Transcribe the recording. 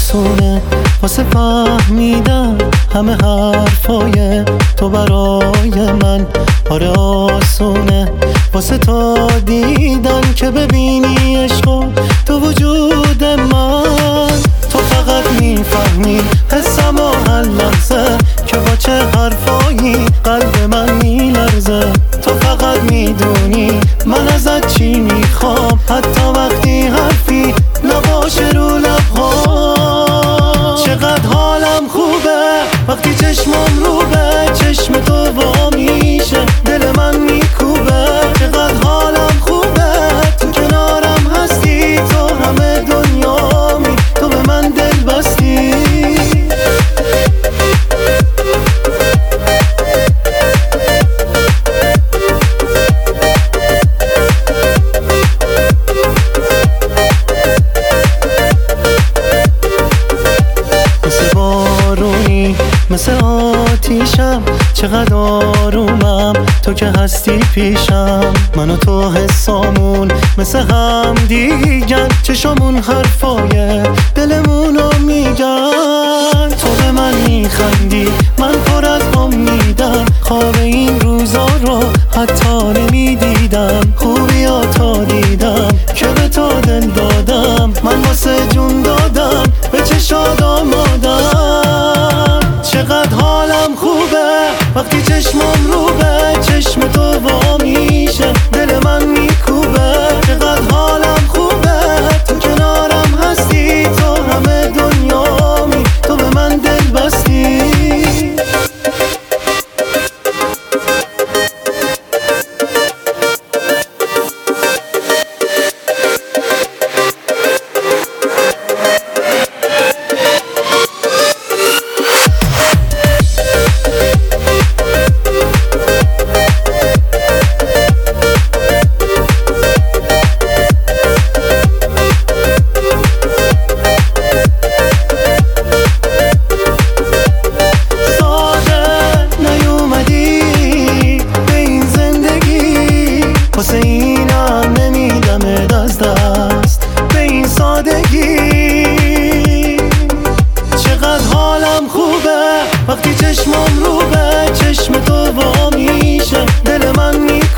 آسونه واسه فهمیدن همه حرفای تو برای من. آره آسونه واسه تا دیدن که ببینی عشقو تو وجود من. تو فقط میفهمی حسم و هر لحظه که با چه حرفایی قلب من میلرزه. تو فقط میدونی من ازت چی میخوام، حتی وقتی حرفی نباشه رو لب‌هام. چقدر حالم خوبه وقتی چشمم رو به چشم تو وا میشه، دل من میکوبه. چقدر حالم خوبه تو کنارم هستی، تو همه دنیامی، تو به من دل بستی. مثل آتیشم چقدر آرومم تو که هستی پیشم. من و تو حسامون مثل هم دیگن، چشامون حرفای دلمونو میگن. تو به من میخندی من پر از امیدم، خواب این روزا رو حتی نمیدیدم. خوبیاتو دیدم که به تو دل دادم، من واسه جون دادم به چشات آمادم. چقدر حالم خوبه وقتی چشمم رو به چشم تو وا میشه، دل من میکوبه. چقدر حالم خوبه تو کنارم هستی، تو همه دنیامی، تو به من دل بستی. واسه اینم نمیدمت از دست به این سادگی. چقدر حالم خوبه وقتی چشمم رو به چشم تو وا میشه، دل من